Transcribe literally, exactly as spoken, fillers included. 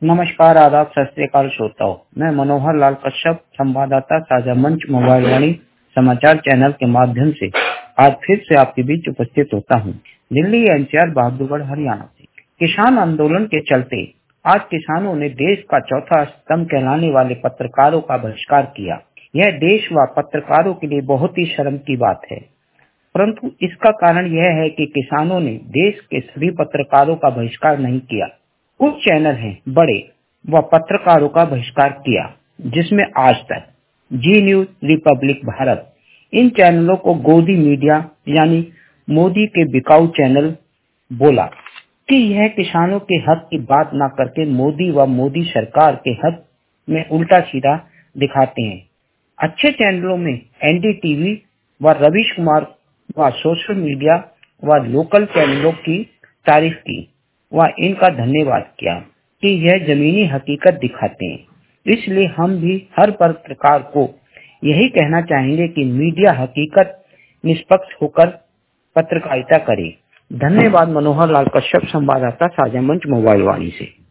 नमस्कार, आदाब, सत श्री अकाल श्रोताओं। मैं मनोहर लाल कश्यप, संवाददाता साझा मंच मोबाइल वाणी समाचार चैनल के माध्यम से आज फिर से आपके बीच उपस्थित होता हूं। दिल्ली एनसीआर बहादुरगढ़ हरियाणा से किसान आंदोलन के चलते आज किसानों ने देश का चौथा स्तंभ कहलाने वाले पत्रकारों का बहिष्कार किया। यह देश व पत्रकारों के लिए बहुत ही शर्म की बात है, परंतु इसका कारण यह है कि किसानों ने देश के सभी पत्रकारों का बहिष्कार नहीं किया। कुछ चैनल हैं बड़े व पत्रकारों का बहिष्कार किया, जिसमें आज तक, जी न्यूज, रिपब्लिक भारत, इन चैनलों को गोदी मीडिया यानी मोदी के बिकाऊ चैनल बोला कि यह किसानों के हक की बात न करके मोदी व मोदी सरकार के हक में उल्टा सीधा दिखाते हैं। अच्छे चैनलों में एनडीटीवी व रवीश कुमार व सोशल मीडिया व लोकल चैनलों की तारीफ की व इनका धन्यवाद किया कि यह जमीनी हकीकत दिखाते हैं। इसलिए हम भी हर पत्रकार को यही कहना चाहेंगे कि मीडिया हकीकत निष्पक्ष होकर पत्रकारिता करे। धन्यवाद। मनोहर लाल कश्यप, संवाददाता साझा मंच मोबाइल वाणी से।